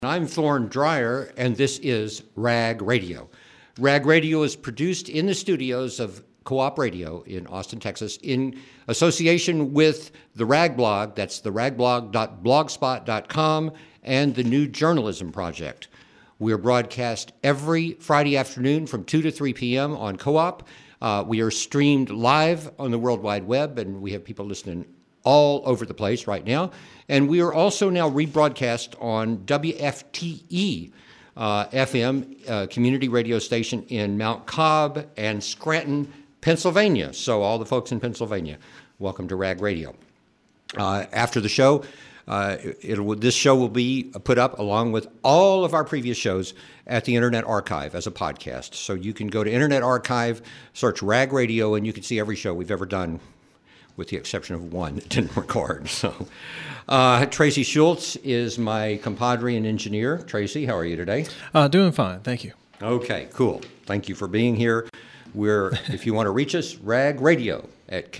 I'm Thorne Dreyer, and this is RAG Radio. RAG Radio is produced in the studios of Co-op Radio in Austin, Texas, in association with the RAG blog, that's the ragblog.blogspot.com, and the New Journalism Project. We are broadcast every Friday afternoon from 2 to 3 p.m. on Co-op. We are streamed live on the World Wide Web, and we have people listening all over the place right now. And we are also now rebroadcast on WFTE FM, community radio station in Mount Cobb and Scranton, Pennsylvania. So all the folks in Pennsylvania, welcome to RAG Radio. After the show, this show will be put up along with all of our previous shows at the Internet Archive as a podcast. So you can go to Internet Archive, search RAG Radio, and you can see every show we've ever done, with the exception of one that didn't record. So, Tracy Schultz is my compadre and engineer. Tracy, how are you today? Doing fine, thank you. Okay, cool. Thank you for being here. If you want to reach us, ragradio at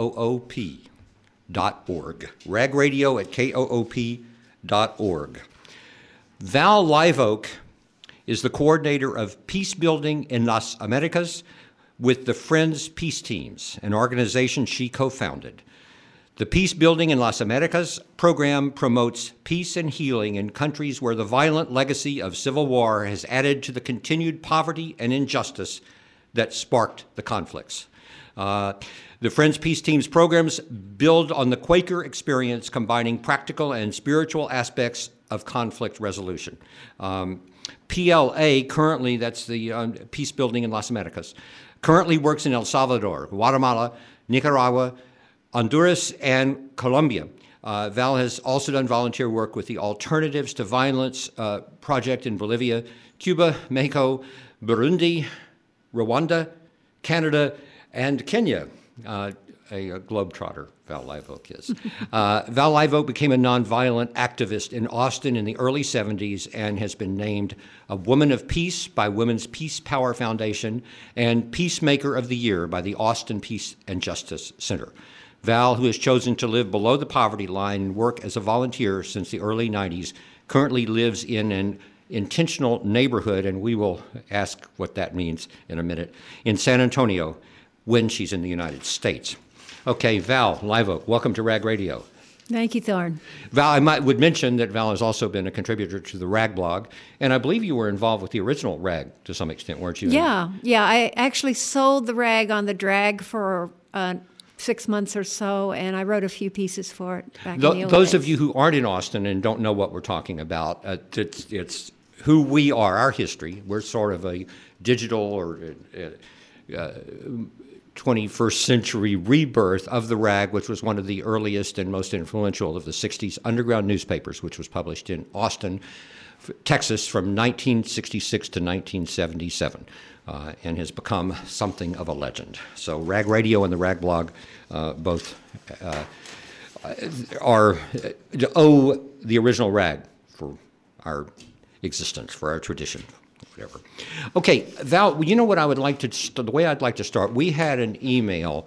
koop.org. Ragradio at koop.org. Val Live Oak is the coordinator of peace building in Las Americas with the Friends Peace Teams, an organization she co-founded. The Peace Building in Las Americas program promotes peace and healing in countries where the violent legacy of civil war has added to the continued poverty and injustice that sparked the conflicts. The Friends Peace Teams programs build on the Quaker experience, combining practical and spiritual aspects of conflict resolution. PLA, currently, that's the Peace Building in Las Americas, currently works in El Salvador, Guatemala, Nicaragua, Honduras, and Colombia. Val has also done volunteer work with the Alternatives to Violence project in Bolivia, Cuba, Mexico, Burundi, Rwanda, Canada, and Kenya. A globetrotter, Val Live Oak is. Val Live Oak became a nonviolent activist in Austin in the early 70s and has been named a Woman of Peace by Women's Peace Power Foundation and Peacemaker of the Year by the Austin Peace and Justice Center. Val, who has chosen to live below the poverty line and work as a volunteer since the early 90s, currently lives in an intentional neighborhood, and we will ask what that means in a minute, in San Antonio when she's in the United States. Okay, Val Live Oak, welcome to RAG Radio. Thank you, Thorne. Val, I would mention that Val has also been a contributor to the RAG blog, and I believe you were involved with the original RAG to some extent, weren't you? Yeah. I actually sold the RAG on the drag for 6 months or so, and I wrote a few pieces for it back in the old Those days. of you who aren't in Austin and don't know what we're talking about, it's who we are, our history. We're sort of a digital or 21st century rebirth of the RAG, which was one of the earliest and most influential of the 60s underground newspapers, which was published in Austin, Texas from 1966 to 1977, and has become something of a legend. So RAG Radio and the RAG blog both owe the original RAG for our existence, for our tradition. Whatever. Okay, Val, you know what I would like to, the way I'd like to start, we had an email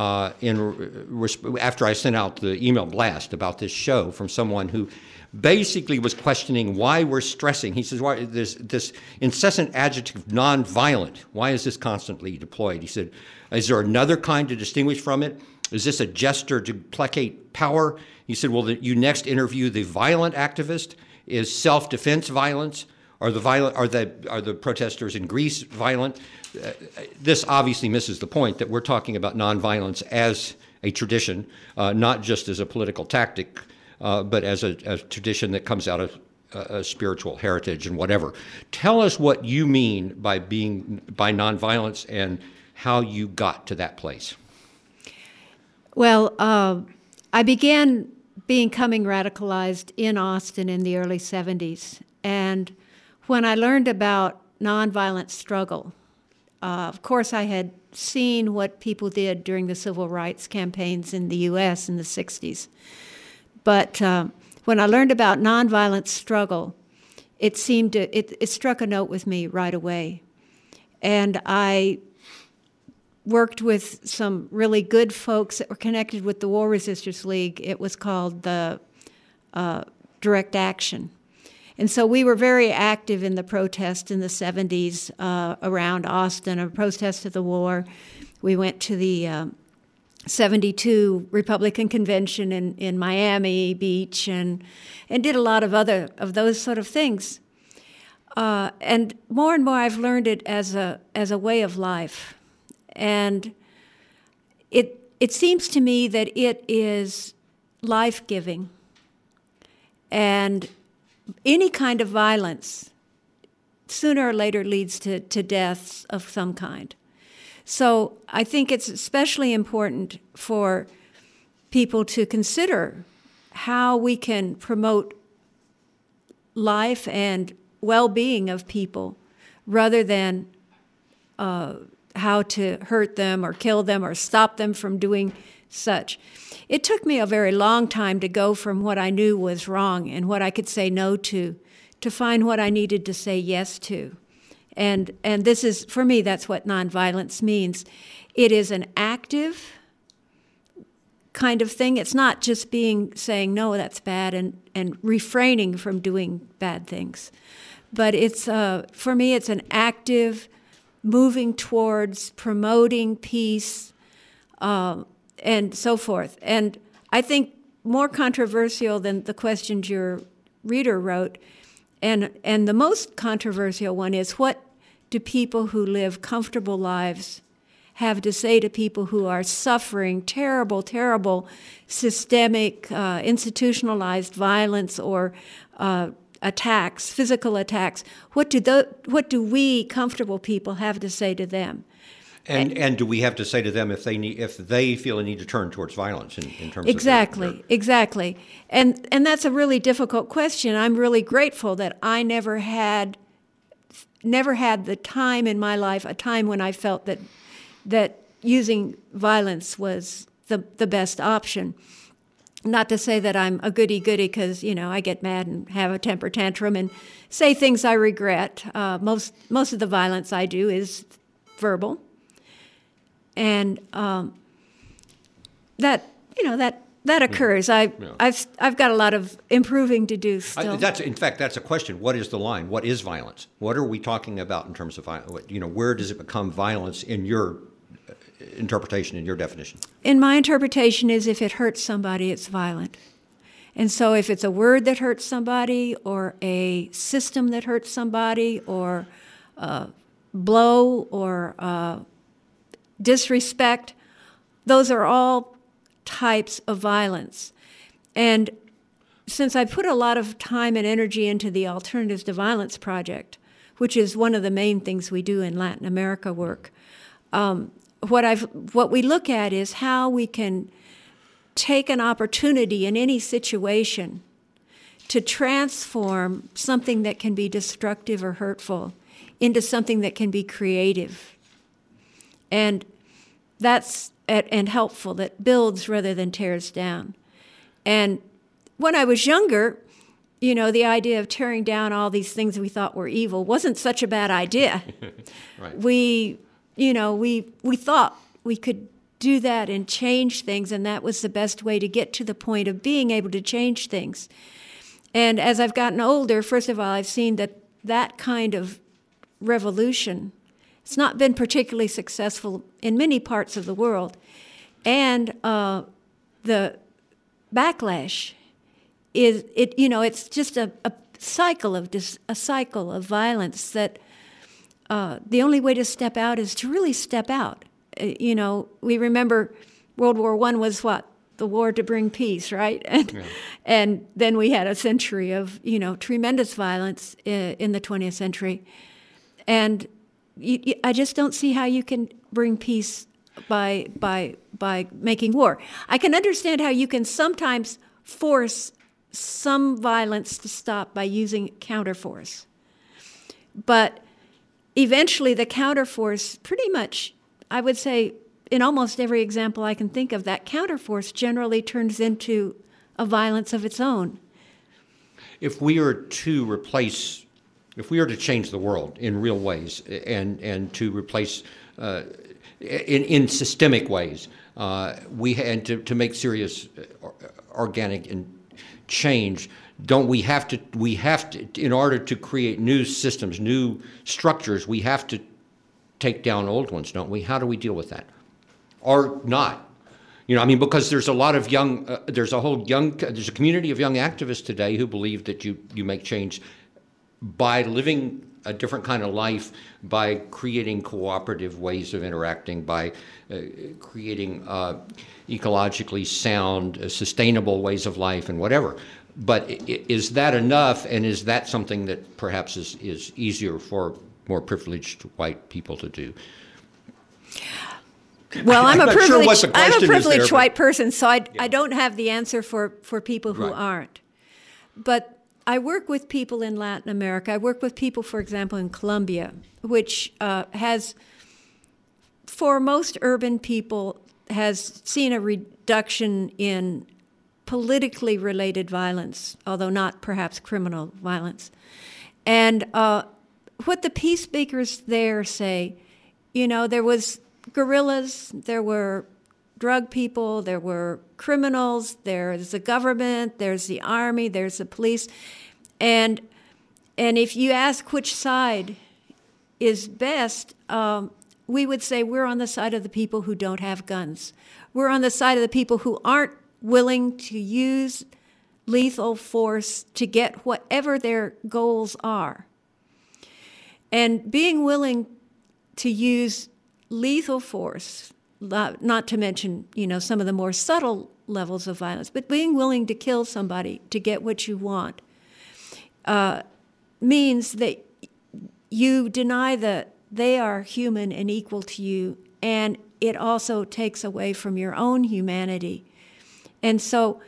after I sent out the email blast about this show from someone who basically was questioning why we're stressing. He says, why there's this incessant adjective, nonviolent, why is this constantly deployed? He said, is there another kind to distinguish from it? Is this a gesture to placate power? He said, well, you next interview the violent activist. Is self-defense violence? Are the protesters in Greece violent? This obviously misses the point that we're talking about nonviolence as a tradition, not just as a political tactic, but as a tradition that comes out of a spiritual heritage and whatever. Tell us what you mean by nonviolence and how you got to that place. Well, I began becoming radicalized in Austin in the early 70s, and when I learned about nonviolent struggle, of course I had seen what people did during the civil rights campaigns in the U.S. in the 60s. But when I learned about nonviolent struggle, it struck a note with me right away. And I worked with some really good folks that were connected with the War Resisters League. It was called the Direct Action. And so we were very active in the protest in the 70s around Austin, a protest of the war. We went to the 72 Republican Convention in Miami Beach and did a lot of those sort of things. And more I've learned it as a way of life. And it seems to me that it is life-giving. And any kind of violence sooner or later leads to deaths of some kind. So I think it's especially important for people to consider how we can promote life and well-being of people rather than how to hurt them or kill them or stop them from doing such. It took me a very long time to go from what I knew was wrong and what I could say no to find what I needed to say yes to. And this is, for me, that's what nonviolence means. It is an active kind of thing. It's not just saying, no, that's bad, and refraining from doing bad things. But it's, for me, it's an active moving towards promoting peace and so forth. And I think more controversial than the questions your reader wrote, and the most controversial one is, what do people who live comfortable lives have to say to people who are suffering terrible, terrible systemic, institutionalized violence or attacks, physical attacks? What do we comfortable people have to say to them? And do we have to say to them if they feel a need to turn towards violence in terms exactly, of their... Exactly. And that's a really difficult question. I'm really grateful that I never had the time in my life, a time when I felt that using violence was the best option. Not to say that I'm a goody-goody, because, I get mad and have a temper tantrum and say things I regret. Most of the violence I do is verbal. And that occurs. I've got a lot of improving to do still. That's a question. What is the line? What is violence? What are we talking about in terms of violence? Where does it become violence in your interpretation, in your definition? In my interpretation is, if it hurts somebody, it's violent. And so if it's a word that hurts somebody, or a system that hurts somebody, or a blow, or disrespect, those are all types of violence. And since I put a lot of time and energy into the Alternatives to Violence Project, which is one of the main things we do in Latin America work, what we look at is how we can take an opportunity in any situation to transform something that can be destructive or hurtful into something that can be creative. And that's and helpful, that builds rather than tears down. And when I was younger, the idea of tearing down all these things we thought were evil wasn't such a bad idea. Right. We thought we could do that and change things, and that was the best way to get to the point of being able to change things. And as I've gotten older, first of all, I've seen that kind of revolution, it's not been particularly successful in many parts of the world. And the backlash is, it's just a cycle of violence that the only way to step out is to really step out. We remember World War I was what? The war to bring peace, right? And then we had a century of, tremendous violence in the 20th century. And I just don't see how you can bring peace by making war. I can understand how you can sometimes force some violence to stop by using counterforce. But eventually the counterforce, pretty much, I would say, in almost every example I can think of, that counterforce generally turns into a violence of its own. If we are to change the world in real ways and to replace in systemic ways, we had to make serious organic change, don't we have to, in order to create new systems, new structures, we have to take down old ones, don't we? How do we deal with that? Or not? I mean, because there's a lot of there's a community of young activists today who believe that you make change by living a different kind of life, by creating cooperative ways of interacting, by creating ecologically sound, sustainable ways of life and whatever. But is that enough, and is that something that perhaps is easier for more privileged white people to do? Well, I'm a privileged privileged white person, so I don't have the answer for people who aren't. But I work with people in Latin America. I work with people, for example, in Colombia, which has, for most urban people, has seen a reduction in politically related violence, although not perhaps criminal violence. And what the peace makers there say, there was guerrillas, there were drug people, there were criminals, there's the government, there's the army, there's the police. And if you ask which side is best, we would say we're on the side of the people who don't have guns. We're on the side of the people who aren't willing to use lethal force to get whatever their goals are. And being willing to use lethal force, not to mention, some of the more subtle levels of violence, but being willing to kill somebody to get what you want, means that you deny that they are human and equal to you, and it also takes away from your own humanity. And so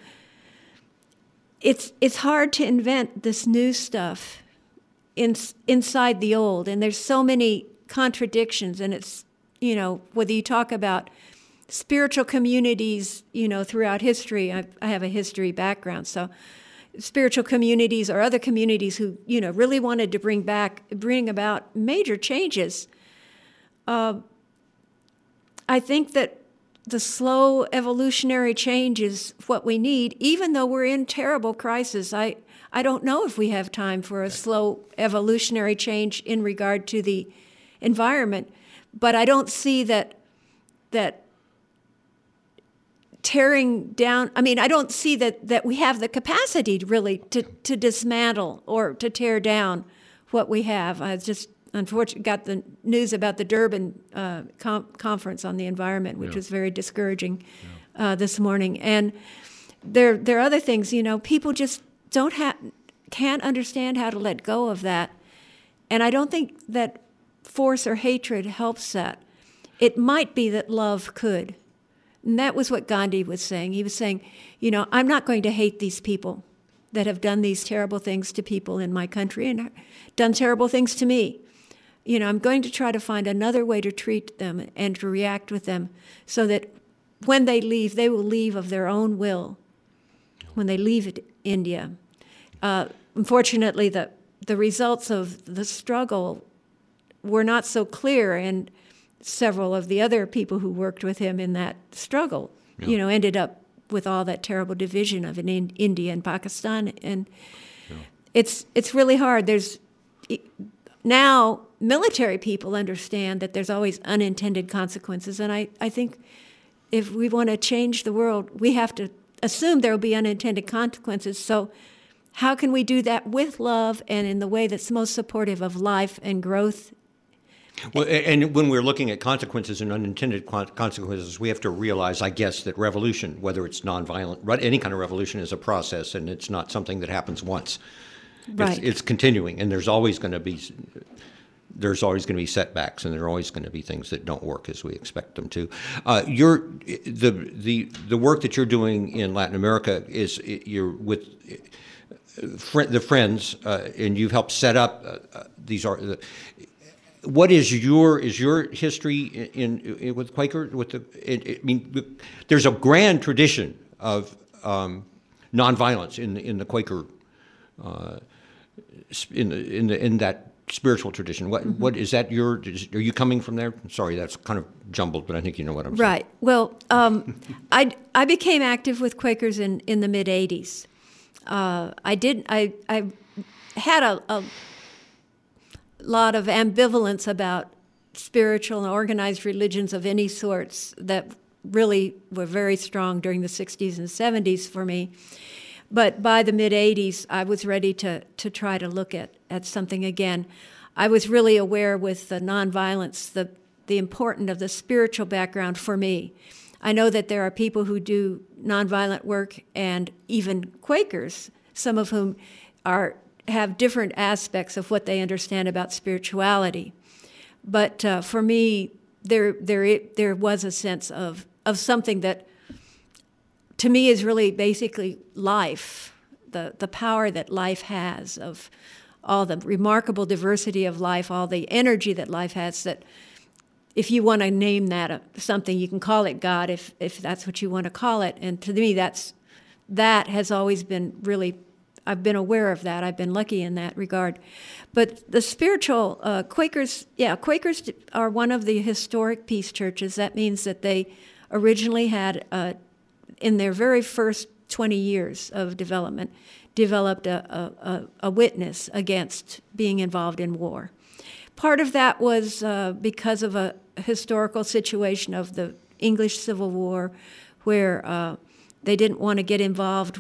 it's hard to invent this new stuff inside the old, and there's so many contradictions, and it's, whether you talk about spiritual communities, throughout history, I have a history background, so spiritual communities or other communities who, really wanted to bring about major changes. I think that the slow evolutionary change is what we need, even though we're in terrible crisis. I don't know if we have time for a slow evolutionary change in regard to the environment, but I don't see that tearing down, I don't see that we have the capacity really to dismantle or to tear down what we have. I just unfortunately got the news about the Durban conference on the environment, which was very discouraging this morning. And there are other things, people just can't understand how to let go of that. And I don't think that force or hatred helps that. It might be that love could. And that was what Gandhi was saying. He was saying, I'm not going to hate these people that have done these terrible things to people in my country and done terrible things to me. I'm going to try to find another way to treat them and to react with them so that when they leave, they will leave of their own will when they leave India. Unfortunately, the results of the struggle were not so clear, and several of the other people who worked with him in that struggle, ended up with all that terrible division of India and Pakistan. And it's really hard. Now military people understand that there's always unintended consequences. And I think if we want to change the world, we have to assume there will be unintended consequences. So how can we do that with love and in the way that's most supportive of life and growth? Well, and when we're looking at consequences and unintended consequences, we have to realize, I guess, that revolution, whether it's nonviolent, any kind of revolution is a process, and it's not something that happens once. Right. It's continuing, and there's always going to be setbacks, and there are always going to be things that don't work as we expect them to. The work that you're doing in Latin America you're with the Friends, and you've helped set up these. What is your history in with Quaker? There's a grand tradition of nonviolence in the Quaker in that spiritual tradition. What is that? Are you coming from there? Sorry, that's kind of jumbled, but I think you know what I'm saying. Right. Well, I became active with Quakers in the mid-'80s. I had a lot of ambivalence about spiritual and organized religions of any sorts that really were very strong during the 60s and 70s for me. But by the mid-'80s, I was ready to try to look at something again. I was really aware with the nonviolence, the importance of the spiritual background for me. I know that there are people who do nonviolent work, and even Quakers, some of whom have different aspects of what they understand about spirituality. But for me, there was a sense of something that, to me, is really basically life, the power that life has, of all the remarkable diversity of life, all the energy that life has, that if you want to name that something, you can call it God if that's what you want to call it. And to me, that has always been really, I've been aware of that. I've been lucky in that regard. But the spiritual, Quakers are one of the historic peace churches. That means that they originally had, in their very first 20 years of development, developed a witness against being involved in war. Part of that was because of a historical situation of the English Civil War, where they didn't want to get involved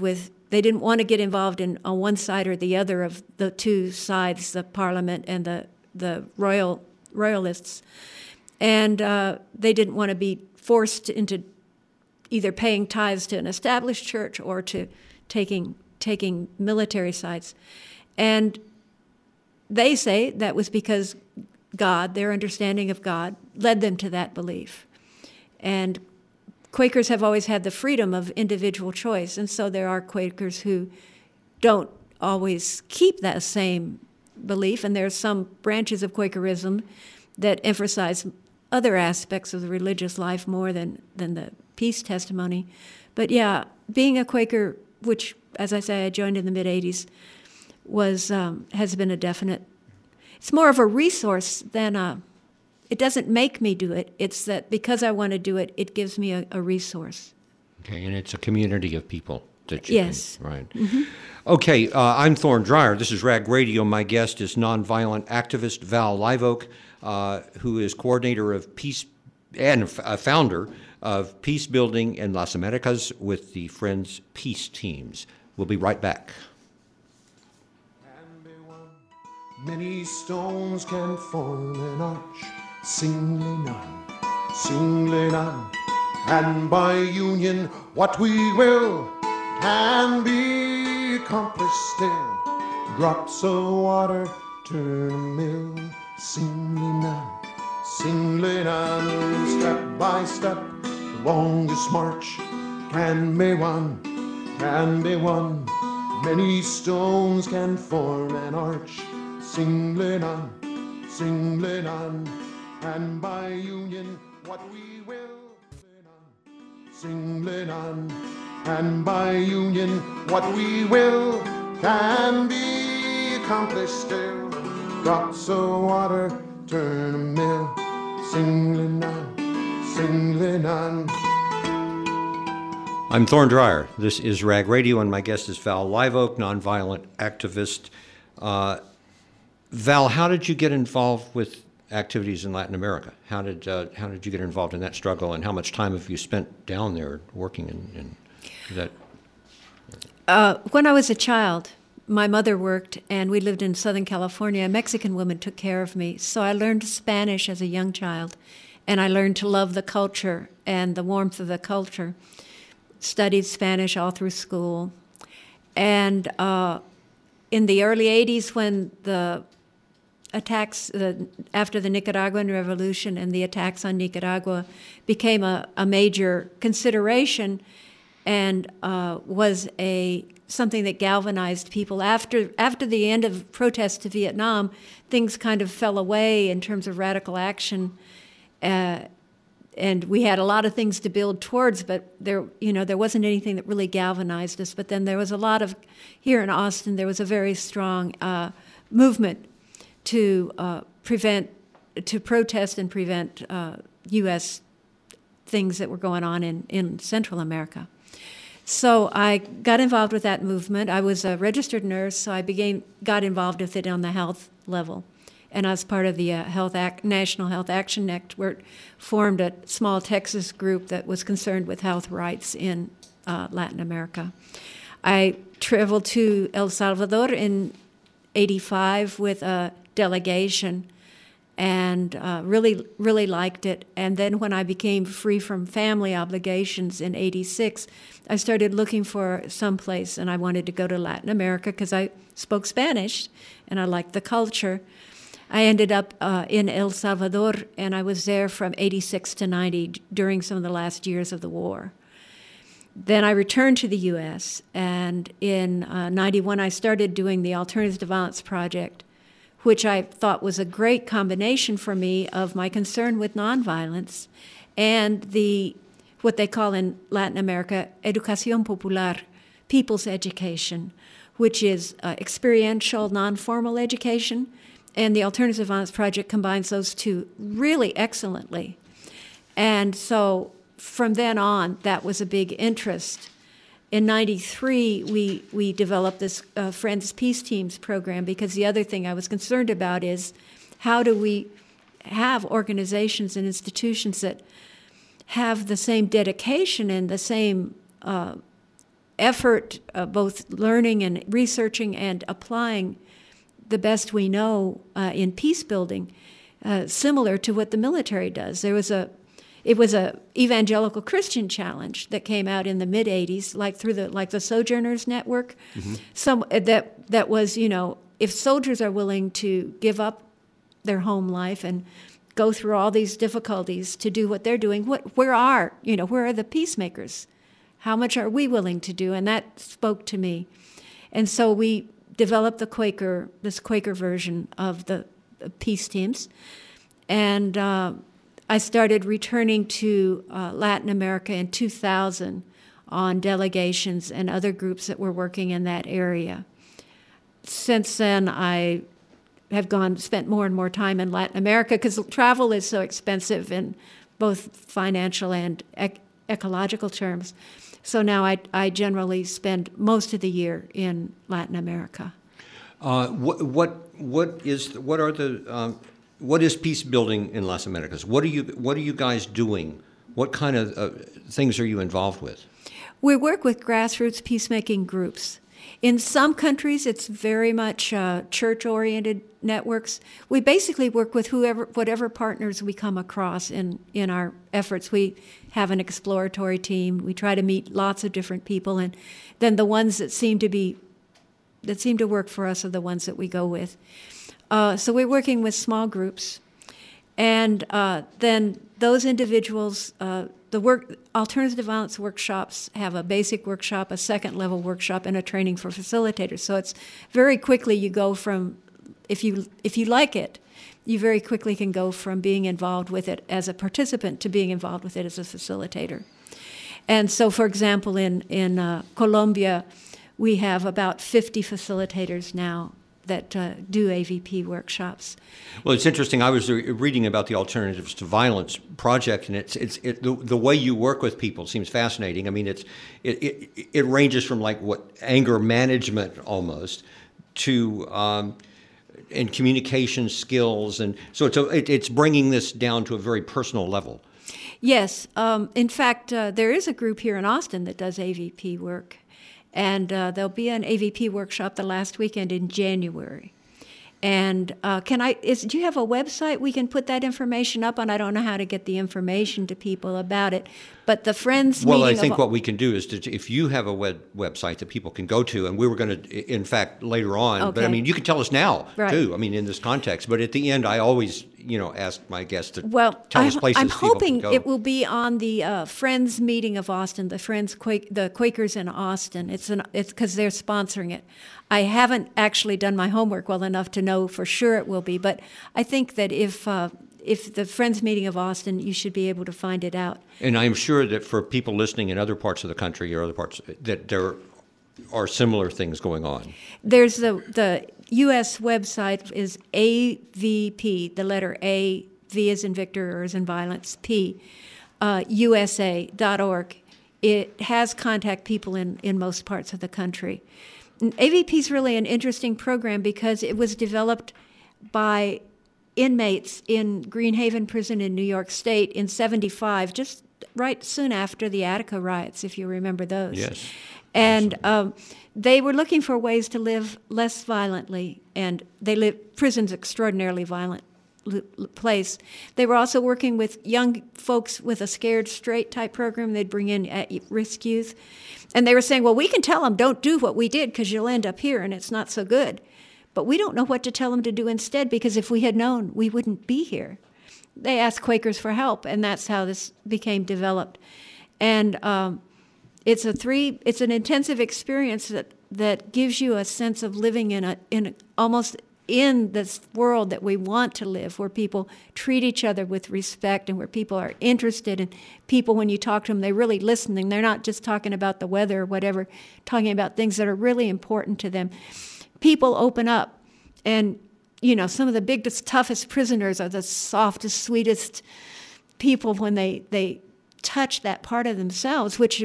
in on one side or the other of the two sides, the Parliament and the royalists, and they didn't want to be forced into either paying tithes to an established church or to taking military sides. And they say that was because God, their understanding of God, led them to that belief. And Quakers have always had the freedom of individual choice, and so there are Quakers who don't always keep that same belief, and there are some branches of Quakerism that emphasize other aspects of the religious life more than the peace testimony. But yeah, being a Quaker, which, as I say, I joined in the mid-'80s, has been a definite. It's more of a resource than it doesn't make me do it. It's that because I want to do it, it gives me a resource. Okay, and it's a community of people that you yes. Can, right. Mm-hmm. Okay, I'm Thorne Dreyer. This is RAG Radio. My guest is nonviolent activist Val Liveoak, who is coordinator of peace and a founder of peace building in Las Americas with the Friends Peace Teams. We'll be right back. Many stones can form an arch, singly none, and by union what we will can be accomplished still. Drops of water turn a mill, singly none, step by step, the longest march can be won. Many stones can form an arch, singly none, and by union what we will, singly none, and by union what we will can be accomplished still. Drops of water turn a mill, singly none. I'm Thorne Dreyer. This is RAG Radio, and my guest is Val Liveoak, nonviolent activist. Val, how did you get involved with activities in Latin America? How did you get involved in that struggle, and how much time have you spent down there working in that? When I was a child, my mother worked, and we lived in Southern California. A Mexican woman took care of me, so I learned Spanish as a young child, and I learned to love the culture and the warmth of the culture. Studied Spanish all through school. And in the early 80s, when the attacks, after the Nicaraguan Revolution and the attacks on Nicaragua became a major consideration and was something that galvanized people. After the end of protests to Vietnam, things kind of fell away in terms of radical action. And we had a lot of things to build towards, but there wasn't anything that really galvanized us. But then there was a lot of, here in Austin, there was a very strong movement to protest and prevent U.S. things that were going on in Central America. So I got involved with that movement. I was a registered nurse, so I got involved with it on the health level. And I was part of the National Health Action Network, formed a small Texas group that was concerned with health rights in Latin America. I traveled to El Salvador in '85 with a delegation and really liked it. And then when I became free from family obligations in '86, I started looking for someplace, and I wanted to go to Latin America because I spoke Spanish and I liked the culture. I ended up in El Salvador, and I was there from '86 to '90 during some of the last years of the war. Then I returned to the U.S., and in '91 I started doing the Alternatives to Violence Project, which I thought was a great combination for me of my concern with nonviolence and what they call in Latin America educación popular, people's education, which is experiential, non-formal education. And the Alternatives to Violence Project combines those two really excellently. And so from then on, that was a big interest. In '93, we developed this Friends Peace Teams program, because the other thing I was concerned about is how do we have organizations and institutions that have the same dedication and the same effort, both learning and researching and applying the best we know in peace building, similar to what the military does. It was a evangelical Christian challenge that came out in the mid '80s, through the Sojourners Network. Mm-hmm. That was, if soldiers are willing to give up their home life and go through all these difficulties to do what they're doing, where are the peacemakers? How much are we willing to do? And that spoke to me. And so we developed this Quaker version of the peace teams. And I started returning to Latin America in 2000 on delegations and other groups that were working in that area. Since then, I have spent more and more time in Latin America because travel is so expensive in both financial and ecological terms. So now I generally spend most of the year in Latin America. What is peace building in Las Americas? What are you guys doing? What kind of things are you involved with? We work with grassroots peacemaking groups. In some countries, it's very much church-oriented networks. We basically work with whatever partners we come across in our efforts. We have an exploratory team. We try to meet lots of different people, and then the ones that seem to work for us are the ones that we go with. So we're working with small groups, and then those individuals, Alternatives to Violence workshops have a basic workshop, a second-level workshop, and a training for facilitators. So it's very quickly you go from, if you like it, you very quickly can go from being involved with it as a participant to being involved with it as a facilitator. And so, for example, in Colombia, we have about 50 facilitators now that do AVP workshops. Well, it's interesting. I was reading about the Alternatives to Violence project, and the way you work with people seems fascinating. I mean, it ranges from anger management almost to and communication skills, and so it's bringing this down to a very personal level. Yes, in fact, there is a group here in Austin that does AVP work. And there'll be an AVP workshop the last weekend in January. And do you have a website we can put that information up on? I don't know how to get the information to people about it, but the Friends meeting. Well, I think what we can do is if you have a website that people can go to, and we were going to, in fact, later on, okay. But I mean, you can tell us now, right. too, I mean, in this context. But at the end, I always, ask my guests to tell us places I'm people hoping can go. It will be on the Friends meeting of Austin, the Quakers in Austin. It's because they're sponsoring it. I haven't actually done my homework well enough to know for sure it will be, but I think that if the Friends meeting of Austin, you should be able to find it out. And I'm sure that for people listening in other parts of the country or other parts, that there are similar things going on. There's the U.S. website is AVP, the letter A, V as in Victor or as in violence, P, USA.org. it has contact people in most parts of the country. And AVP is really an interesting program because it was developed by inmates in Greenhaven Prison in New York State in '75, just right soon after the Attica riots, if you remember those. Yes. And they were looking for ways to live less violently, and prison's extraordinarily violent place. They were also working with young folks with a Scared Straight type program. They'd bring in at-risk youth. And they were saying, well, we can tell them, don't do what we did because you'll end up here and it's not so good. But we don't know what to tell them to do instead, because if we had known, we wouldn't be here. They asked Quakers for help, and that's how this became developed. And it's an intensive experience that gives you a sense of living almost in this world that we want to live, where people treat each other with respect and where people are interested in people. When you talk to them, they're really listening. They're not just talking about the weather or whatever, talking about things that are really important to them. People open up, and some of the biggest, toughest prisoners are the softest, sweetest people when they touch that part of themselves, which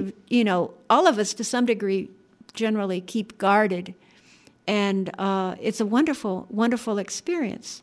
all of us to some degree generally keep guarded. And it's a wonderful, wonderful experience.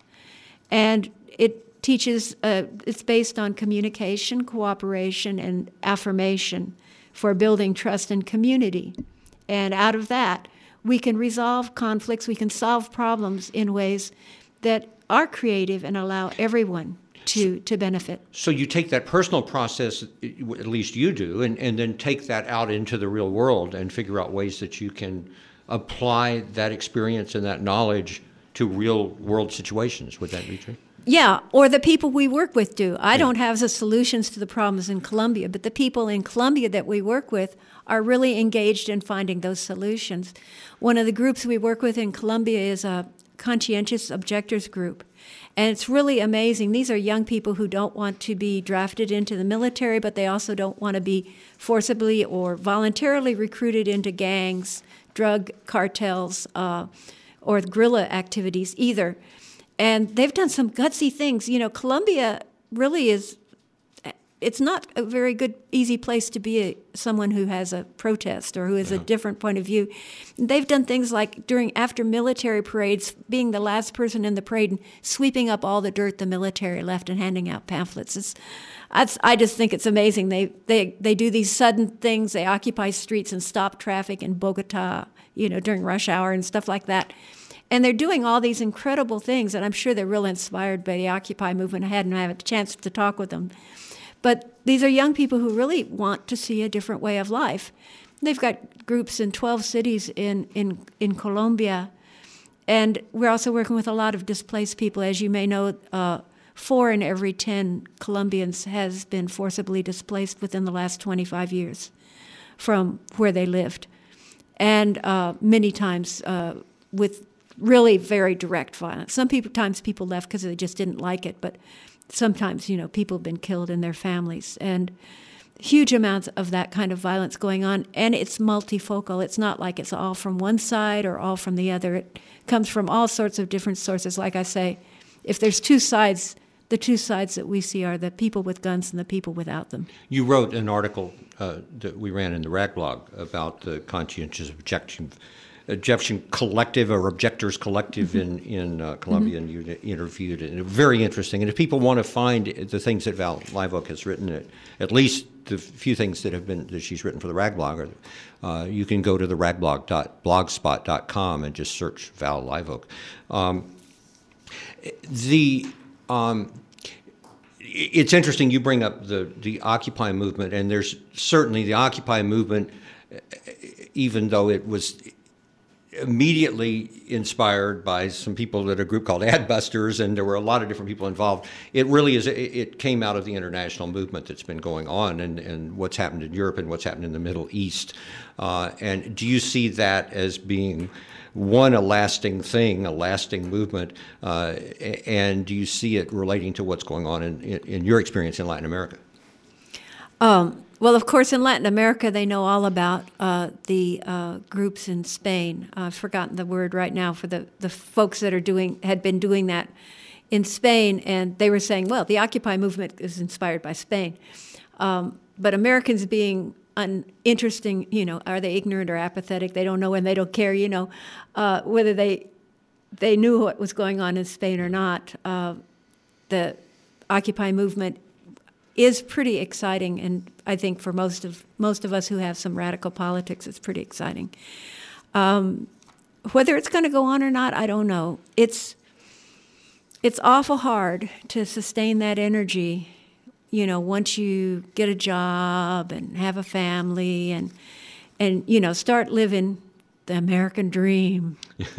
And it teaches, it's based on communication, cooperation, and affirmation for building trust and community. And out of that, we can resolve conflicts, we can solve problems in ways that are creative and allow everyone to benefit. So you take that personal process, at least you do, and then take that out into the real world and figure out ways that you can apply that experience and that knowledge to real world situations. Would that be true? Yeah, or the people we work with do. I don't have the solutions to the problems in Colombia, but the people in Colombia that we work with are really engaged in finding those solutions. One of the groups we work with in Colombia is a conscientious objectors group. And it's really amazing. These are young people who don't want to be drafted into the military, but they also don't want to be forcibly or voluntarily recruited into gangs, drug cartels, or guerrilla activities either. And they've done some gutsy things. Colombia really it's not a very good, easy place to be someone who has a protest or who has a different point of view. They've done things like after military parades, being the last person in the parade and sweeping up all the dirt the military left and handing out pamphlets. I just think it's amazing. They do these sudden things. They occupy streets and stop traffic in Bogota, during rush hour and stuff like that. And they're doing all these incredible things, and I'm sure they're real inspired by the Occupy movement. I hadn't had a chance to talk with them. But these are young people who really want to see a different way of life. They've got groups in 12 cities in Colombia. And we're also working with a lot of displaced people. As you may know, 4 in every 10 Colombians has been forcibly displaced within the last 25 years from where they lived. And many times with really very direct violence. Sometimes people left because they just didn't like it, but sometimes, people have been killed in their families. And huge amounts of that kind of violence going on, and it's multifocal. It's not like it's all from one side or all from the other. It comes from all sorts of different sources. Like I say, if there's two sides, the two sides that we see are the people with guns and the people without them. You wrote an article that we ran in the RAG blog about the conscientious objection collective or objectors collective in Colombia, and you interviewed it. And very interesting. And if people want to find the things that Val Live Oak has written, at least the few things that she's written for the RAG blog, you can go to the ragblog.blogspot.com and just search Val Live Oak. It's interesting you bring up the Occupy movement, and there's certainly the Occupy movement, even though it was immediately inspired by some people at a group called Adbusters, and there were a lot of different people involved. It really is, it came out of the international movement that's been going on, and what's happened in Europe and what's happened in the Middle East. And do you see that as being, one, a lasting thing, a lasting movement, and do you see it relating to what's going on in your experience in Latin America? Well, of course, in Latin America, they know all about the groups in Spain. I've forgotten the word right now for the folks that had been doing that in Spain, and they were saying, well, the Occupy movement is inspired by Spain. But Americans being uninteresting, are they ignorant or apathetic? They don't know and they don't care, whether they knew what was going on in Spain or not. The Occupy movement is pretty exciting, and I think for most of us who have some radical politics, it's pretty exciting. Whether it's going to go on or not, I don't know. It's awful hard to sustain that energy, once you get a job and have a family and start living the American dream.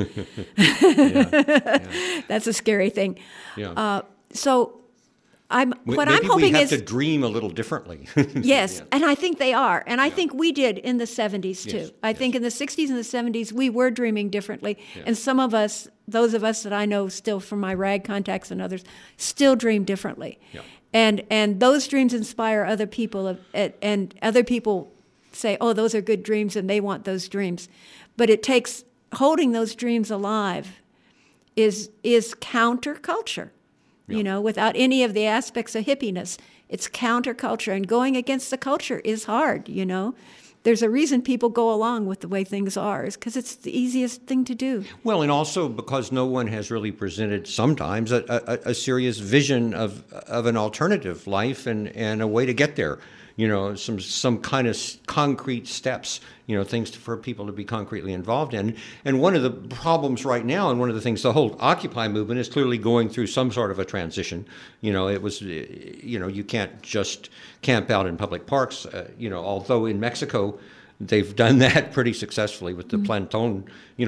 Yeah. That's a scary thing. Yeah. So I'm Maybe hoping we have is to dream a little differently. yes, Yeah. and I think they are, and I think we did in the 70s too. Yes, I think in the 60s and the 70s we were dreaming differently, Yeah. and some of us, those of us that I know still from my RAG contacts and others, still dream differently. Yeah. And those dreams inspire other people, and other people say, oh, those are good dreams, and they want those dreams. But it takes holding those dreams alive is counterculture. Yeah. Without any of the aspects of hippiness. It's counterculture, and going against the culture is hard, There's a reason people go along with the way things are, is because it's the easiest thing to do. Well, and also because no one has really presented sometimes a serious vision of an alternative life and a way to get there. Some kind of concrete steps, things for people to be concretely involved in. And one of the problems right now, and one of the things, the whole Occupy movement is clearly going through some sort of a transition. It was, you can't just camp out in public parks, although in Mexico, they've done that pretty successfully with the Plantón,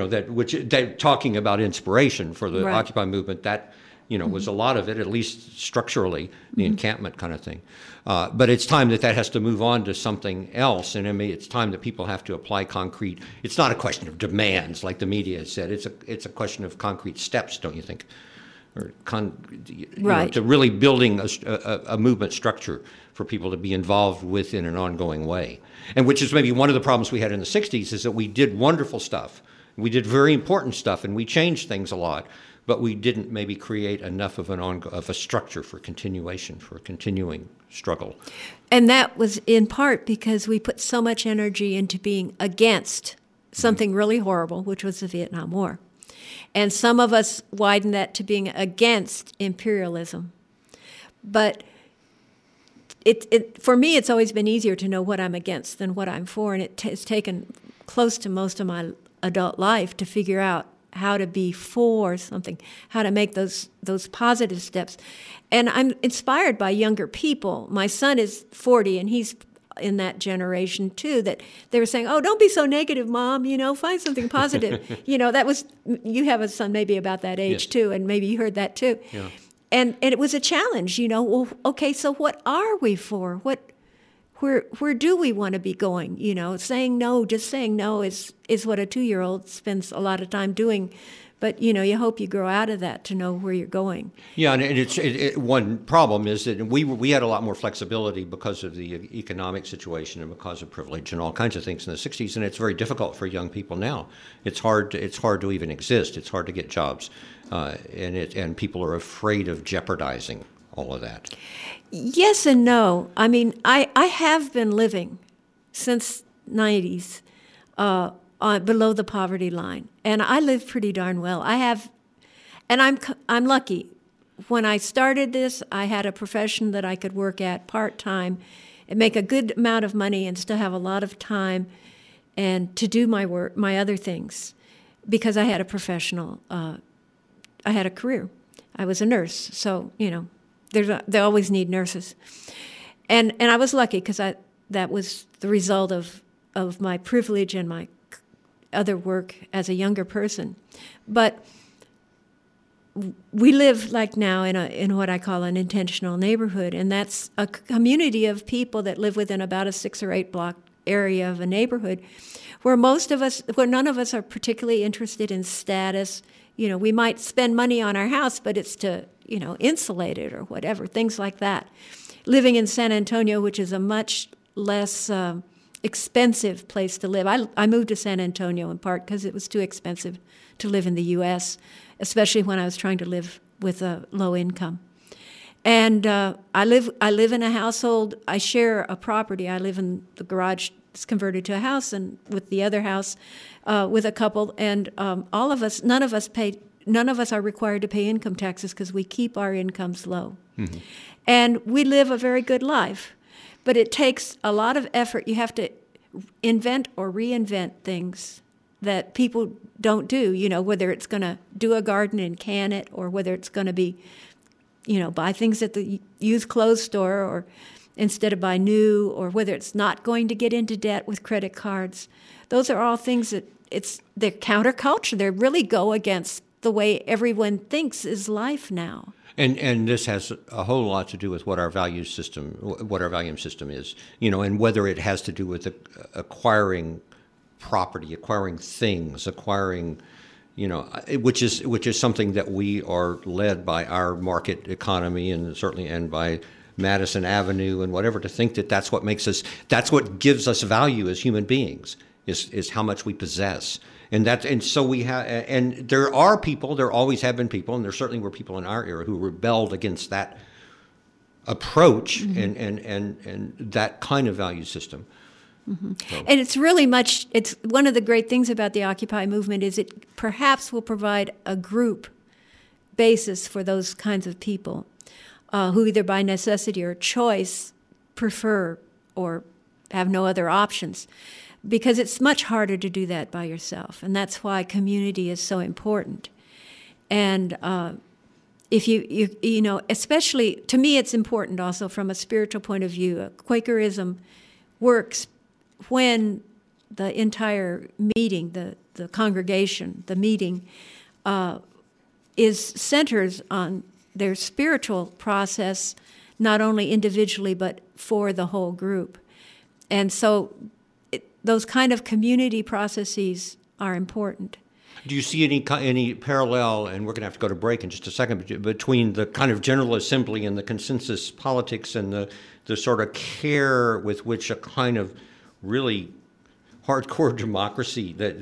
that talking about inspiration for the Right. Occupy movement, that was a lot of it, at least structurally, the encampment kind of thing. But it's time that has to move on to something else, and I mean, it's time that people have to apply concrete. It's not a question of demands, like the media has said. It's a question of concrete steps, don't you think? Or Right. to really building a movement structure for people to be involved with in an ongoing way. And which is maybe one of the problems we had in the 60s, is that we did wonderful stuff. We did very important stuff, and we changed things a lot. But we didn't maybe create enough of a structure for continuation, for a continuing struggle. And that was in part because we put so much energy into being against something really horrible, which was the Vietnam War. And some of us widened that to being against imperialism. But for me, it's always been easier to know what I'm against than what I'm for. And it's taken close to most of my adult life to figure out how to be for something, how to make those positive steps. And I'm inspired by younger people. My son is 40, and he's in that generation too, that they were saying, oh, don't be so negative, Mom, find something positive. That was, you have a son maybe about that age Yes. too, and maybe you heard that too. Yeah. And it was a challenge, well, okay, so what are we for? Where do we want to be going? Saying no, just saying no is what a 2-year-old spends a lot of time doing. But, you hope you grow out of that to know where you're going. Yeah, and one problem is that we had a lot more flexibility because of the economic situation and because of privilege and all kinds of things in the 60s, and it's very difficult for young people now. It's hard to even exist. It's hard to get jobs, and people are afraid of jeopardizing all of that. Yes and no. I mean, I have been living since 90s below the poverty line, and I live pretty darn well. And I'm lucky. When I started this, I had a profession that I could work at part-time and make a good amount of money and still have a lot of time and to do my work, my other things, because I had a professional, I had a career. I was a nurse, so, they always need nurses. And I was lucky because that was the result of my privilege and my other work as a younger person. But we live like now in what I call an intentional neighborhood, and that's a community of people that live within about a 6 or 8 block area of a neighborhood where none of us are particularly interested in status. We might spend money on our house, but it's to, insulate it or whatever, things like that. Living in San Antonio, which is a much less expensive place to live. I moved to San Antonio in part because it was too expensive to live in the U.S., especially when I was trying to live with a low income. And I live in a household. I share a property. I live in the garage. It's converted to a house, and with the other house, with a couple. And all of us, none of us are required to pay income taxes because we keep our incomes low, and we live a very good life. But it takes a lot of effort. You have to invent or reinvent things that people don't do. You know, whether it's going to do a garden and can it, or whether it's going to be, you know, buy things at the used clothes store or instead of buy new, or whether it's not going to get into debt with credit cards. Those are all things that they're counterculture. They really go against the way everyone thinks is life now. And this has a whole lot to do with what our value system is, you know, and whether it has to do with acquiring property, acquiring things, acquiring, you know, which is something that we are led by our market economy and certainly and by Madison Avenue and whatever, to think that that's what gives us value as human beings is how much we possess. And so we have, and there are people, there always have been people, and there certainly were people in our era who rebelled against that approach and that kind of value system. So. And it's really it's one of the great things about the Occupy movement is it perhaps will provide a group basis for those kinds of people who either by necessity or choice prefer or have no other options. Because it's much harder to do that by yourself, and that's why community is so important. And if you know, especially to me, it's important also from a spiritual point of view. Quakerism works when the entire meeting, the congregation, the meeting, centers on their spiritual process, not only individually but for the whole group, and so. Those kind of community processes are important. Do you see any parallel, and we're going to have to go to break in just a second, between the kind of General Assembly and the consensus politics and the sort of care with which a kind of really hardcore democracy that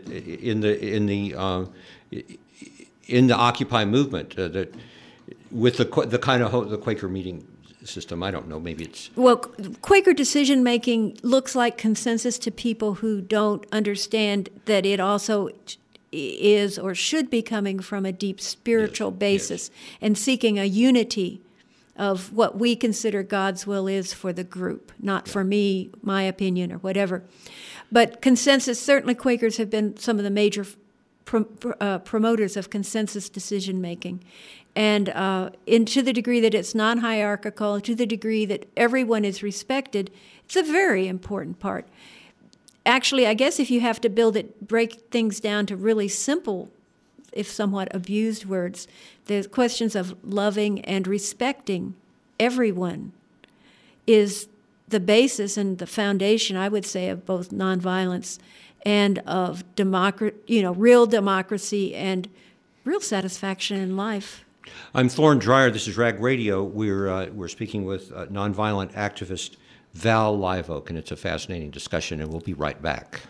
in the Occupy movement that with the kind of the Quaker meeting system? I don't know, maybe it's... Well, Quaker decision-making looks like consensus to people who don't understand that it also is or should be coming from a deep spiritual basis and seeking a unity of what we consider God's will is for the group, not for me, my opinion, or whatever. But consensus, certainly Quakers have been some of the major promoters of consensus decision-making. And to the degree that it's non-hierarchical, to the degree that everyone is respected, it's a very important part. Actually, I guess if you have to break things down to really simple, if somewhat abused words, the questions of loving and respecting everyone is the basis and the foundation, I would say, of both nonviolence and of real democracy and real satisfaction in life. I'm Thorne Dreyer. This is Rag Radio. We're speaking with nonviolent activist Val Live Oak, and it's a fascinating discussion, and we'll be right back.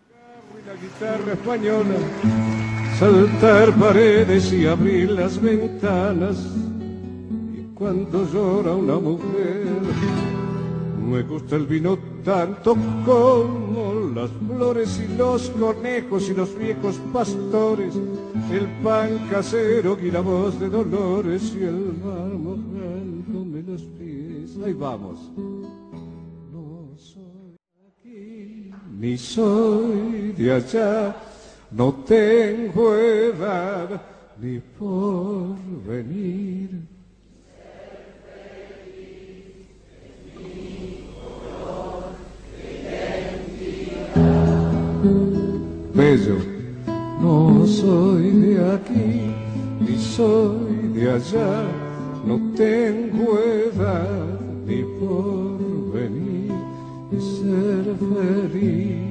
Saltar paredes y abrir las ventanas, y cuando llora una mujer, me gusta el vino tanto como las flores y los conejos y los viejos pastores, el pan casero y la voz de Dolores y el mar mojándome los pies. Ahí vamos. No soy aquí, ni soy de allá, no tengo edad ni porvenir. Bello, no soy de aquí, ni soy de allá, no tengo edad ni porvenir, y ser feliz.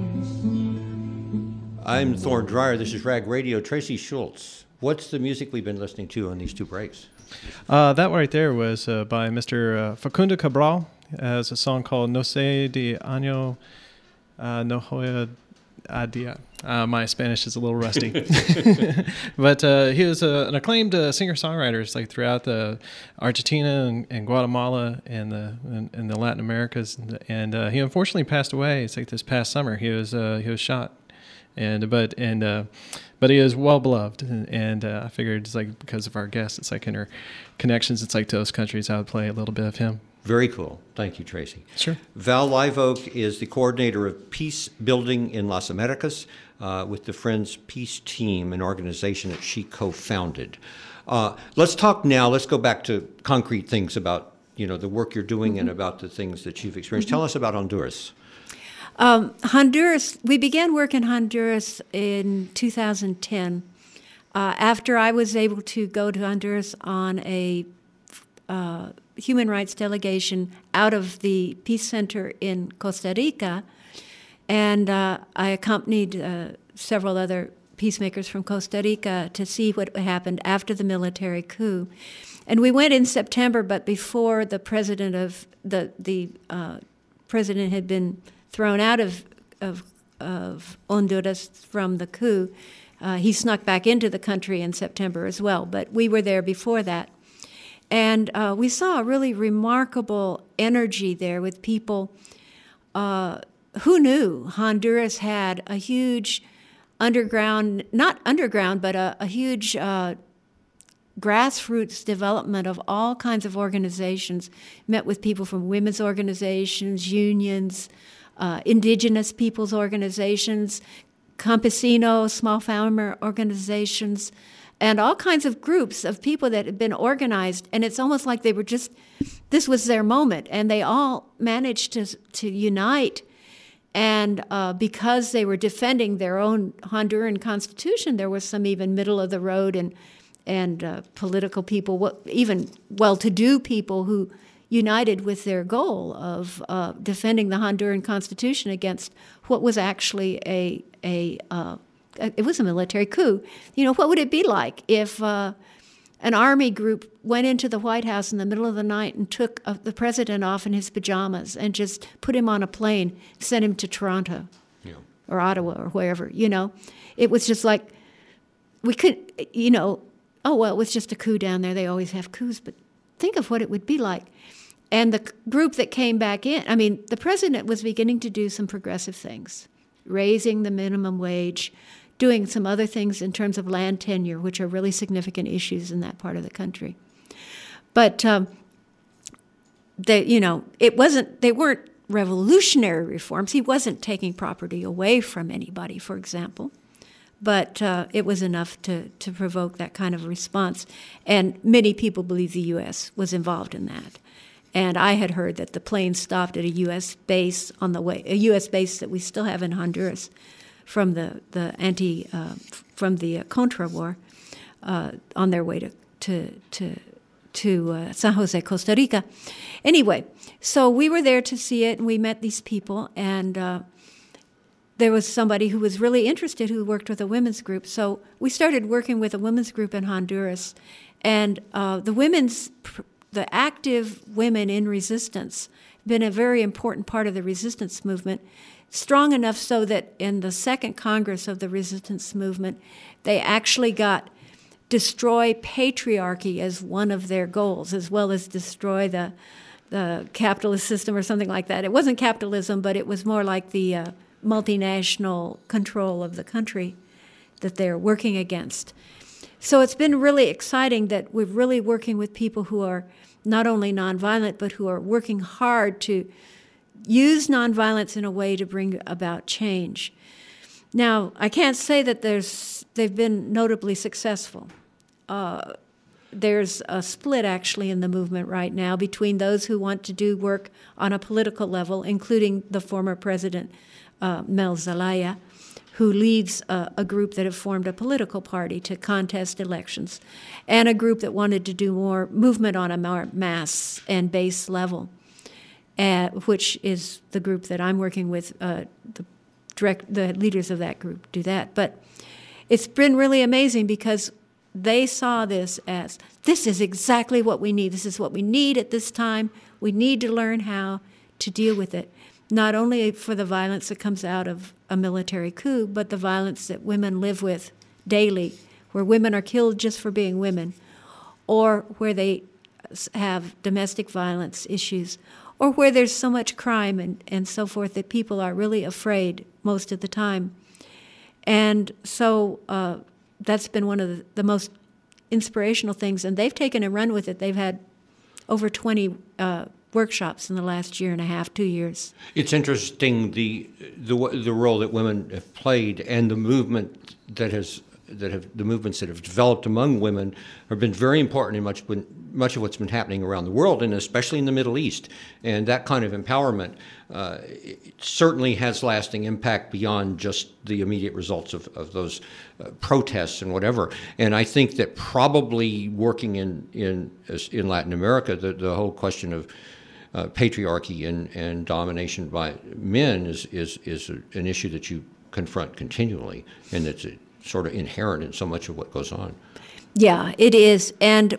I'm Thorne Dreyer. This is Rag Radio. Tracy Schultz, what's the music we've been listening to on these two breaks? That right there was by Mr. Facundo Cabral. It has a song called No Sé de Año No Voy idea. My Spanish is a little rusty, but he was an acclaimed singer-songwriter, like throughout the Argentina and Guatemala and the Latin Americas, and he unfortunately passed away. It's like this past summer. He was shot, but he is well beloved, and I figured it's like because of our guest, it's like in our connections, it's like to those countries, I would play a little bit of him. Very cool. Thank you, Tracy. Sure. Val Live Oak is the coordinator of peace building in Las Americas with the Friends Peace Team, an organization that she co-founded. Let's talk now. Let's go back to concrete things about the work you're doing and about the things that you've experienced. Tell us about Honduras. Honduras. We began work in Honduras in 2010. After I was able to go to Honduras on a human rights delegation out of the Peace Center in Costa Rica, and I accompanied several other peacemakers from Costa Rica to see what happened after the military coup. And we went in September, but before the president of the president had been thrown out of Honduras from the coup. He snuck back into the country in September as well, but we were there before that. And we saw a really remarkable energy there with people. Who knew Honduras had a huge underground, not underground, but a huge grassroots development of all kinds of organizations. Met with people from women's organizations, unions, indigenous people's organizations, campesino, small farmer organizations, and all kinds of groups of people that had been organized. And it's almost like they were this was their moment, and they all managed to unite. And because they were defending their own Honduran constitution, there was some even middle-of-the-road and political people, even well-to-do people who united with their goal of defending the Honduran constitution against what was actually it was a military coup. What would it be like if an army group went into the White House in the middle of the night and took the president off in his pajamas and just put him on a plane, sent him to Toronto or Ottawa or wherever, It was just like, we could, oh, well, it was just a coup down there. They always have coups, but think of what it would be like. And the group that came back in, the president was beginning to do some progressive things, raising the minimum wage, doing some other things in terms of land tenure, which are really significant issues in that part of the country. But they weren't revolutionary reforms. He wasn't taking property away from anybody, for example. But it was enough to provoke that kind of response. And many people believe the U.S. was involved in that. And I had heard that the plane stopped at a U.S. base a U.S. base that we still have in Honduras from the Contra War on their way to San Jose, Costa Rica. Anyway, so we were there to see it, and we met these people, and there was somebody who was really interested who worked with a women's group. So we started working with a women's group in Honduras, and the active women in resistance been a very important part of the resistance movement, strong enough so that in the second Congress of the resistance movement, they actually got destroy patriarchy as one of their goals, as well as destroy the capitalist system or something like that. It wasn't capitalism, but it was more like the multinational control of the country that they're working against. So it's been really exciting that we're really working with people who are not only nonviolent, but who are working hard to use nonviolence in a way to bring about change. Now, I can't say that they've been notably successful. There's a split, actually, in the movement right now between those who want to do work on a political level, including the former president, Mel Zelaya, who leads a group that have formed a political party to contest elections, and a group that wanted to do more movement on a more mass and base level, which is the group that I'm working with. The leaders of that group do that. But it's been really amazing because they saw this as, this is exactly what we need. This is what we need at this time. We need to learn how to deal with it. not only for the violence that comes out of a military coup, but the violence that women live with daily, where women are killed just for being women, or where they have domestic violence issues, or where there's so much crime and so forth that people are really afraid most of the time. And so that's been one of the most inspirational things, and they've taken a run with it. They've had over 20 workshops in the last year and a half, 2 years. It's interesting the role that women have played, and the movement the movements that have developed among women have been very important in much of what's been happening around the world, and especially in the Middle East. And that kind of empowerment it certainly has lasting impact beyond just the immediate results of those protests and whatever. And I think that probably working in Latin America, the whole question of patriarchy and domination by men is an issue that you confront continually, and it's sort of inherent in so much of what goes on. Yeah, it is. And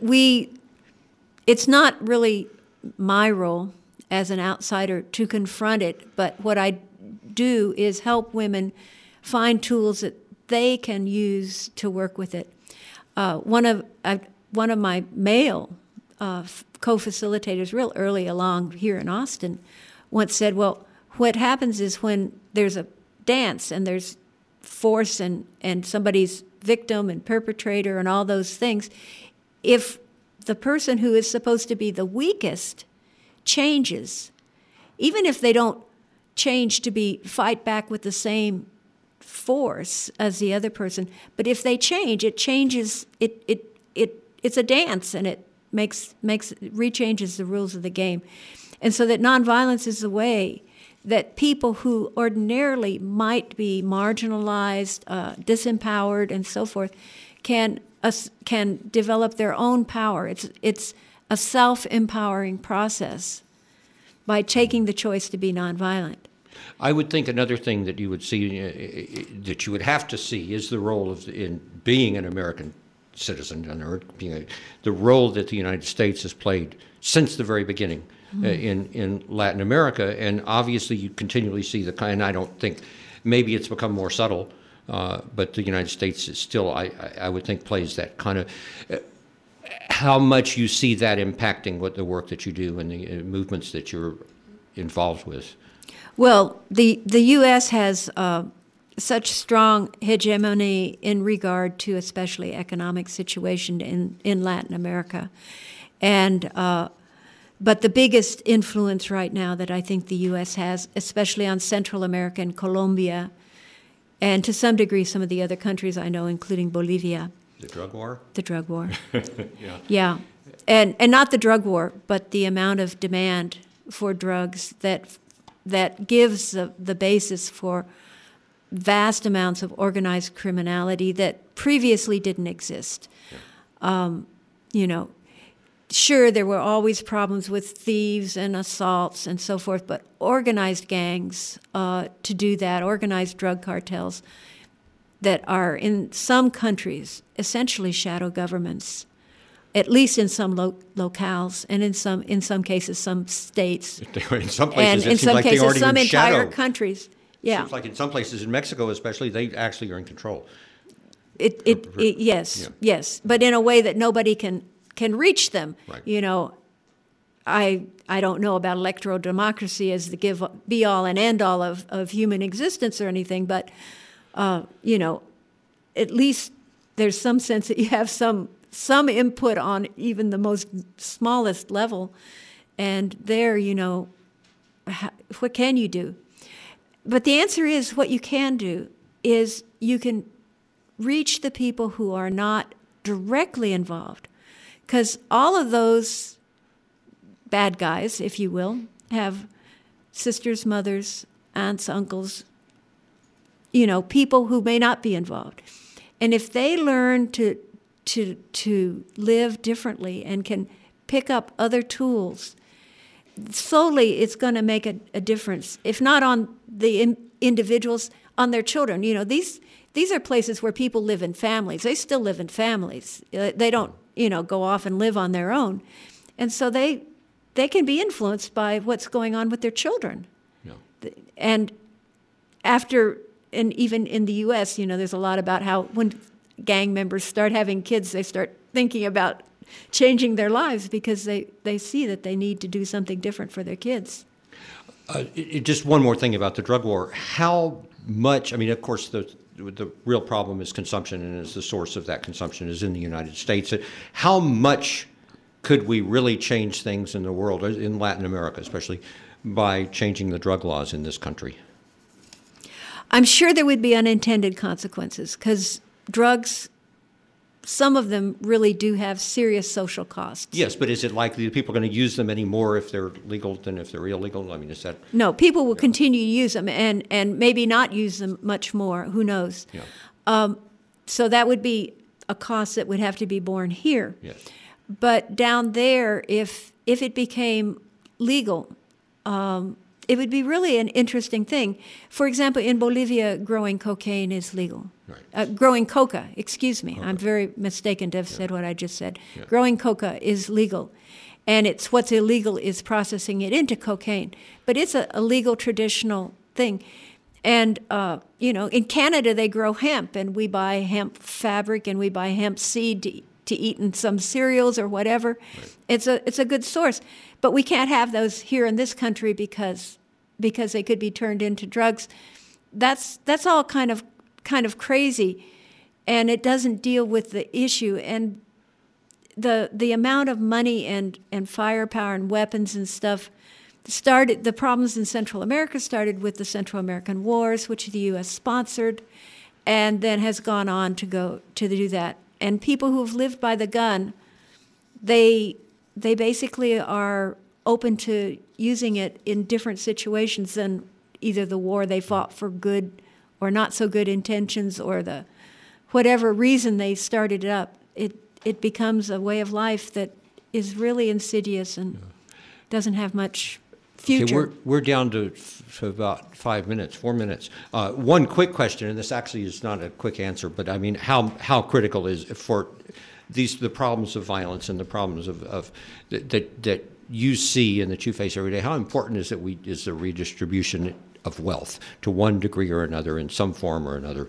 it's not really my role as an outsider to confront it, but what I do is help women find tools that they can use to work with it. One of my male co-facilitators real early along here in Austin once said, well, what happens is when there's a dance and there's force and somebody's victim and perpetrator and all those things, if the person who is supposed to be the weakest changes, even if they don't change to fight back with the same force as the other person, but if they change, it changes, it's a dance, and it rechanges the rules of the game. And so that nonviolence is the way that people who ordinarily might be marginalized, disempowered, and so forth, can develop their own power. It's a self-empowering process by taking the choice to be nonviolent. I would think another thing that you would see, that you would have to see, is the role in being an American citizen on Earth, the role that the United States has played since the very beginning. In Latin America, and obviously you continually see the kind. I don't think, maybe it's become more subtle, but the United States is still, I would think, plays that kind of. How much you see that impacting what the work that you do and the movements that you're involved with? Well, the U.S. has such strong hegemony in regard to especially economic situation in Latin America, and. But the biggest influence right now that I think the U.S. has, especially on Central America and Colombia, and to some degree some of the other countries I know, including Bolivia. The drug war? The drug war. Yeah. Yeah. And not the drug war, but the amount of demand for drugs that gives the basis for vast amounts of organized criminality that previously didn't exist. Yeah. Sure, there were always problems with thieves and assaults and so forth, but organized gangs to do that, organized drug cartels that are in some countries essentially shadow governments, at least in some locales, and in some cases, some states. In some places, and it seems like they aren't some even shadow. entire countries. Yeah. It seems like in some places, in Mexico especially, they actually are in control. Yes, yeah. Yes, but in a way that nobody can reach them. Right. I don't know about electoral democracy as the be all and end all of human existence or anything, but at least there's some sense that you have some input on even the most smallest level, and there, what can you do? But the answer is, what you can do is you can reach the people who are not directly involved. Because all of those bad guys, if you will, have sisters, mothers, aunts, uncles, people who may not be involved. And if they learn to live differently and can pick up other tools, slowly it's going to make a difference, if not on the individuals, on their children. These are places where people live in families. They still live in families. They don't go off and live on their own. And so they can be influenced by what's going on with their children. Yeah. And after, and even in the U.S., there's a lot about how when gang members start having kids, they start thinking about changing their lives because they see that they need to do something different for their kids. Just one more thing about the drug war. How much, of course, the real problem is consumption, and is the source of that consumption is in the United States. How much could we really change things in the world, in Latin America especially, by changing the drug laws in this country? I'm sure there would be unintended consequences because drugs, some of them really do have serious social costs. Yes, but is it likely that people are going to use them any more if they're legal than if they're illegal? Is that... No, people will continue to use them and maybe not use them much more. Who knows? Yeah. So that would be a cost that would have to be borne here. Yes. But down there, if it became legal, it would be really an interesting thing. For example, in Bolivia, growing cocaine is legal. Right. Growing coca, excuse me. I'm very mistaken to have said what I just said. Yeah. Growing coca is legal. And it's what's illegal is processing it into cocaine. But it's a legal traditional thing. And, in Canada, they grow hemp, and we buy hemp fabric, and we buy hemp seed to eat in some cereals or whatever. Right. It's a good source. But we can't have those here in this country because they could be turned into drugs. That's all kind of crazy, and it doesn't deal with the issue. And the amount of money and firepower and weapons and stuff started, the problems in Central America started with the Central American Wars, which the U.S. sponsored, and then has gone on to do that. And people who have lived by the gun, they basically are open to using it in different situations than either the war they fought for good or not so good intentions, or the whatever reason they started it up. It becomes a way of life that is really insidious and doesn't have much future. Okay, we're down to about 4 minutes. One quick question, and this actually is not a quick answer, but how critical is for the problems of violence and the problems of that you see and that you face every day? How important is the redistribution of wealth to one degree or another in some form or another?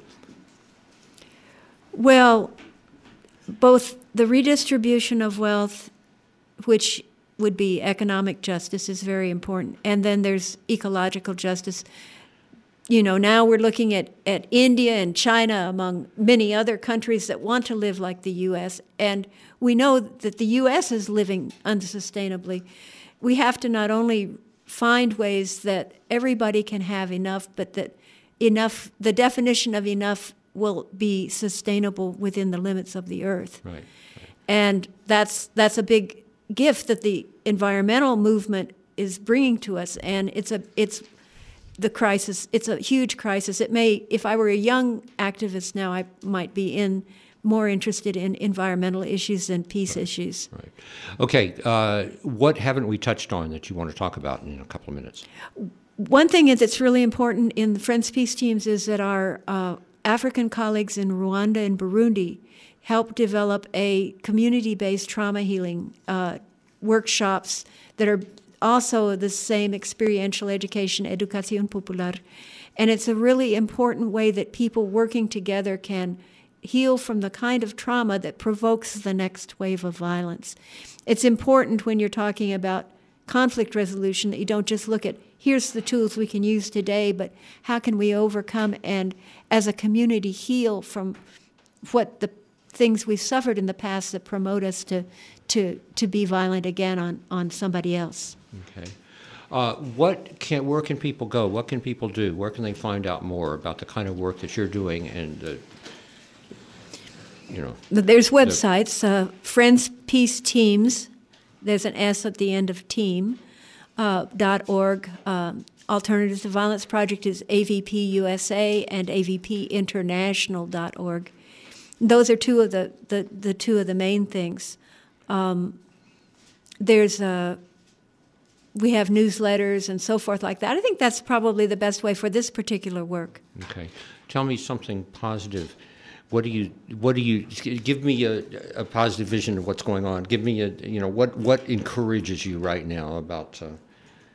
Well, both the redistribution of wealth, which would be economic justice, is very important. And then there's ecological justice. Now we're looking at India and China, among many other countries that want to live like the U.S., and we know that the U.S. is living unsustainably. We have to not only find ways that everybody can have enough, but that the definition of enough will be sustainable within the limits of the earth. Right. And that's a big gift that the environmental movement is bringing to us, and it's the crisis. It's a huge crisis. It may, if I were a young activist now, I might be more interested in environmental issues than peace issues. Right. Okay. What haven't we touched on that you want to talk about in a couple of minutes? One thing that's really important in the Friends Peace Teams is that our African colleagues in Rwanda and Burundi helped develop a community-based trauma healing workshops that are also the same experiential education, Educación Popular. And it's a really important way that people working together can heal from the kind of trauma that provokes the next wave of violence. It's important when you're talking about conflict resolution that you don't just look at, here's the tools we can use today, but how can we overcome and, as a community, heal from what the things we've suffered in the past that promote us to be violent again on somebody else. Okay. Where can people go? What can people do? Where can they find out more about the kind of work that you're doing? And there's websites. Friends Peace Teams. There's an S at the end of team. .org. Alternatives to Violence Project is AVP USA and AVPinternational.org. Those are two of the main things. We have newsletters and so forth like that. I think that's probably the best way for this particular work. Okay. Tell me something positive. What do you give me a positive vision of what's going on? Give me what encourages you right now about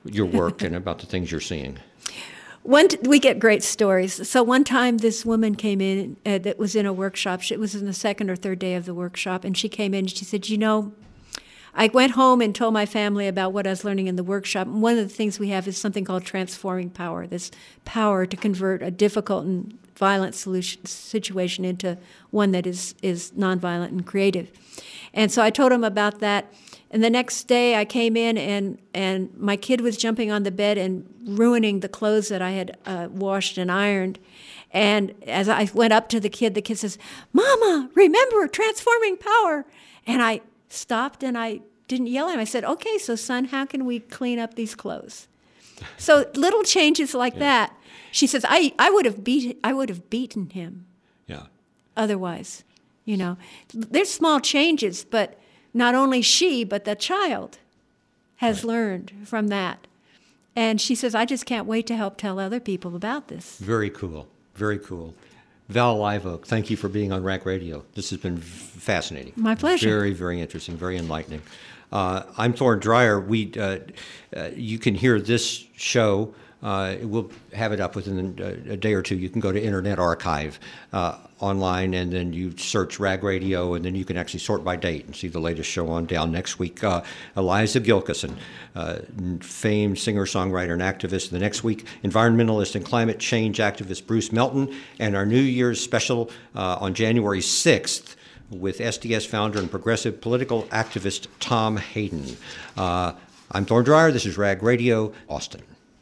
your work and about the things you're seeing. We get great stories. So one time this woman came in that was in a workshop. It was in the second or third day of the workshop, and she came in and she said, I went home and told my family about what I was learning in the workshop. And one of the things we have is something called transforming power, this power to convert a difficult and violent situation into one that is nonviolent and creative. And so I told them about that. And the next day I came in and my kid was jumping on the bed and ruining the clothes that I had washed and ironed. And as I went up to the kid says, "Mama, remember transforming power." And I stopped and I didn't yell at him. I said, "Okay, so son, how can we clean up these clothes?" So little changes like that. She says, I would have beaten him. Yeah. Otherwise, there's small changes, but not only she, but the child has learned from that. And she says, I just can't wait to help tell other people about this. Very cool. Very cool. Val Live Oak, thank you for being on Rack Radio. This has been fascinating. My pleasure. Very, very interesting, very enlightening. I'm Thorne Dreyer. You can hear this show. We'll have it up within a day or two. You can go to Internet Archive online, and then you search Rag Radio, and then you can actually sort by date and see the latest show on down. Next week, Eliza Gilkison, famed singer-songwriter and activist. The next week, environmentalist and climate change activist Bruce Melton, and our New Year's special on January 6th with SDS founder and progressive political activist Tom Hayden. I'm Thorne Dreyer. This is Rag Radio, Austin.